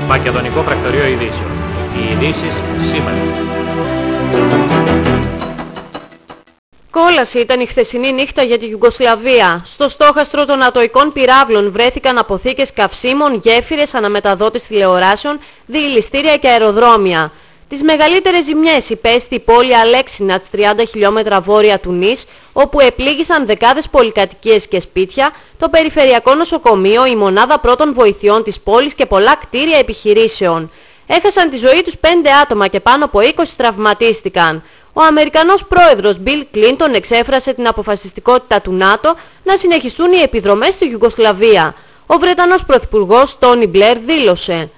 Μακεδονικό Πρακτορείο Ειδήσεων. Οι ειδήσεις σήμερα. Κόλαση ήταν η χθεσινή νύχτα για τη Ιουγκοσλαβία. Στο στόχαστρο των ατοικών πυράβλων βρέθηκαν αποθήκες καυσίμων, γέφυρες, αναμεταδότες τηλεοράσεων, διηλιστήρια και αεροδρόμια. Τις μεγαλύτερες ζημιές υπέστη η πόλη Αλέξινατς, 30 χιλιόμετρα βόρεια του Νης, όπου επλήγησαν δεκάδες πολυκατοικίες και σπίτια, το περιφερειακό νοσοκομείο, η μονάδα πρώτων βοηθειών της πόλης και πολλά κτίρια επιχειρήσεων. Έχασαν τη ζωή τους 5 άτομα και πάνω από 20 τραυματίστηκαν. Ο Αμερικανός πρόεδρος Μπιλ Κλίντον εξέφρασε την αποφασιστικότητα του ΝΑΤΟ να συνεχιστούν οι επιδρομές στη Ιουγκοσλαβία. Ο Βρετανός πρωθυπουργός Τόνι Μπλερ δήλωσε: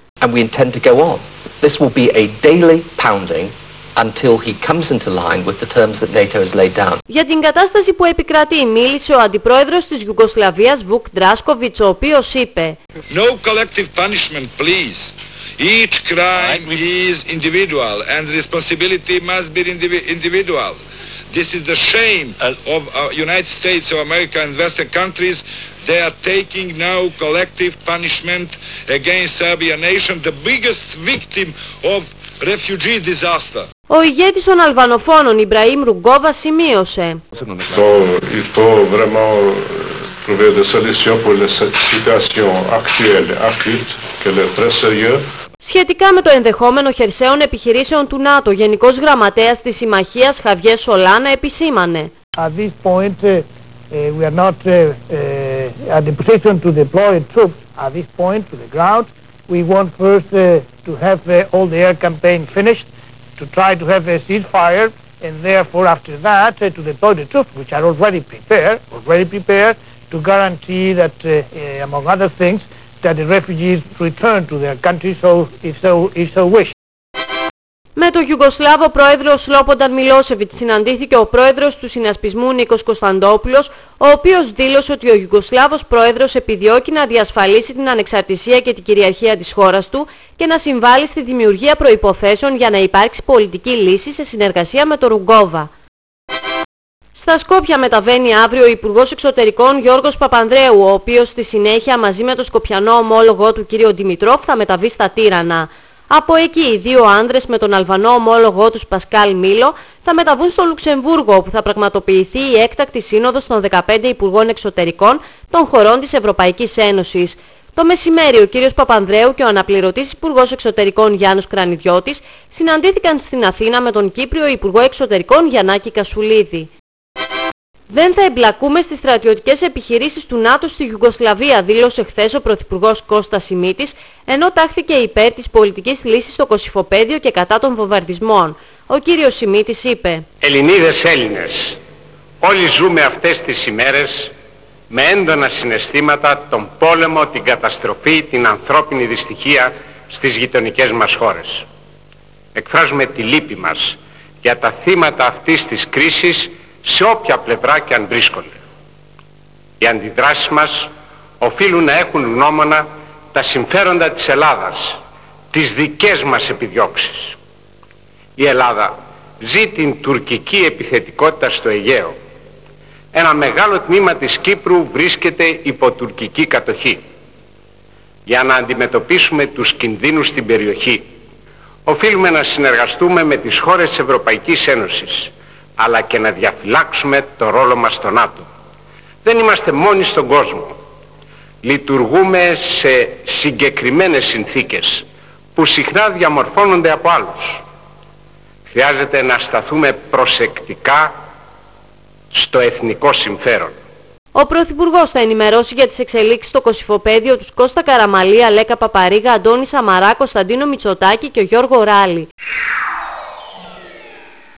This will be a daily pounding until he comes into line with the terms that NATO has laid down. Για την κατάσταση που επικρατεί μίλησε ο αντιπρόεδρος της Ιουγκοσλαβίας Βουκ Ντράσκοβιτς, ο οποίος είπε: No collective punishment, please. Each crime is individual and responsibility must be individual. This is the shame of United States of America and Western countries. They are taking now collective punishment against Serbian nation, the biggest victim of refugee disaster. Ο ηγέτης των Αλβανοφώνων Ιμπραήμ Ρουγκόβα σημείωσε: Il faut vraiment trouver des solutions pour cette situation actuelle, acute, qu'elle est très sérieuse. Σχετικά με το ενδεχόμενο χερσαίων επιχειρήσεων του ΝΑΤΟ, Γενικός Γραμματέας της Συμμαχίας Χαβιέ Σολάνα επισήμανε: At this point, we are not at the position to deploy troops at this point to the ground. We want first to have all the air campaign finished, to try to have a ceasefire, and therefore after that to deploy the troops, which are already prepared to guarantee that, among other things, that the refugees return to their country, if so wish. Με τον Ιουγκοσλάβο πρόεδρο Σλόπονταν Μιλόσεβιτς συναντήθηκε ο πρόεδρος του συνασπισμού Νίκος Κωνσταντόπουλος, ο οποίος δήλωσε ότι ο Ιουγκοσλάβος πρόεδρος επιδιώκει να διασφαλίσει την ανεξαρτησία και την κυριαρχία της χώρας του και να συμβάλλει στη δημιουργία προϋποθέσεων για να υπάρξει πολιτική λύση σε συνεργασία με τον Ρουγκόβα. Στα Σκόπια μεταβαίνει αύριο ο Υπουργός Εξωτερικών Γιώργος Παπανδρέου, ο οποίος στη συνέχεια μαζί με τον σκοπιανό ομόλογό του κ. Δημητρόφ θα μεταβεί στα Τύρανα. Από εκεί οι δύο άνδρες με τον Αλβανό ομόλογό τους Πασκάλ Μίλο θα μεταβούν στο Λουξεμβούργο, όπου θα πραγματοποιηθεί η έκτακτη σύνοδος των 15 Υπουργών Εξωτερικών των χωρών της Ευρωπαϊκής Ένωσης. Το μεσημέρι ο κ. Παπανδρέου και ο αναπληρωτής Υπουργός Εξωτερικών Γιάννους Κρανιδιώτης συναντήθηκαν στην Αθήνα με τον Κύπριο Υπουργό Εξωτερικών Γιαννάκη Κασουλίδη. Δεν θα εμπλακούμε στις στρατιωτικές επιχειρήσεις του ΝΑΤΟ στη Ιουγκοσλαβία, δήλωσε χθες ο Πρωθυπουργός Κώστας Σιμίτης, ενώ τάχθηκε υπέρ της πολιτικής λύσης στο Κωσυφοπαίδιο και κατά των βομβαρδισμών. Ο κύριος Σιμίτης είπε: Ελληνίδες, Έλληνες, όλοι ζούμε αυτές τις ημέρες με έντονα συναισθήματα τον πόλεμο, την καταστροφή, την ανθρώπινη δυστυχία στις γειτονικές μας χώρες. Εκφράζουμε τη λύπη μας για τα θύματα αυτής της κρίσης σε όποια πλευρά και αν βρίσκονται. Οι αντιδράσεις μας οφείλουν να έχουν γνώμονα τα συμφέροντα της Ελλάδας, τις δικές μας επιδιώξεις. Η Ελλάδα ζει την τουρκική επιθετικότητα στο Αιγαίο. Ένα μεγάλο τμήμα της Κύπρου βρίσκεται υπό τουρκική κατοχή. Για να αντιμετωπίσουμε τους κινδύνους στην περιοχή, οφείλουμε να συνεργαστούμε με τις χώρες της Ευρωπαϊκής Ένωσης, αλλά και να διαφυλάξουμε το ρόλο μας στο ΝΑΤΟ. Δεν είμαστε μόνοι στον κόσμο. Λειτουργούμε σε συγκεκριμένες συνθήκες που συχνά διαμορφώνονται από άλλους. Χρειάζεται να σταθούμε προσεκτικά στο εθνικό συμφέρον. Ο Πρωθυπουργός θα ενημερώσει για τις εξελίξεις στο Κωσυφοπαίδιο τους Κώστα Καραμαλή, Αλέκα Παπαρίγα, Αντώνη Σαμαρά, Κωνσταντίνο Μητσοτάκη και Γιώργο Ράλη.